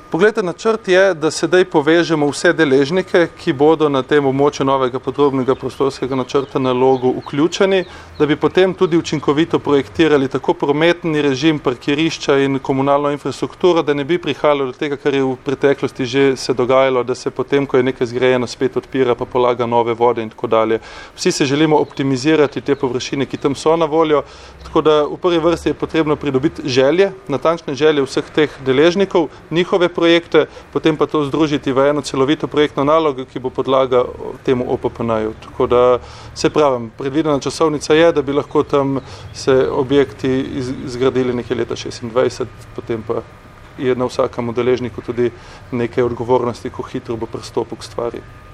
Poglejte, načrt je, da sedaj povežemo vse deležnike, ki bodo na tem območju novega podrobnega prostorskega načrta nalogu vključeni, da bi potem tudi učinkovito projektirali tako prometni režim, parkirišča in komunalno infrastrukturo, da ne bi prihajalo do tega, kar je v preteklosti že se dogajalo, da se potem, ko je nekaj zgrajeno, spet odpira pa polaga nove vode in tako dalje. Vsi se želimo optimizirati te površine, ki tam so na voljo, tako da v prvi vrsti je potrebno pridobiti želje, natančne želje vseh teh deležnikov, njihove projekte, potem pa to združiti v eno celovito projektno nalogo, ki bo podlaga temu OPPN-ju. Tako da, se pravim, predvidena časovnica je, da bi lahko tam se objekti zgradili nekje leta 26, potem pa je na vsakem deležniku tudi nekaj odgovornosti, ko hitro bo pristopil k stvari.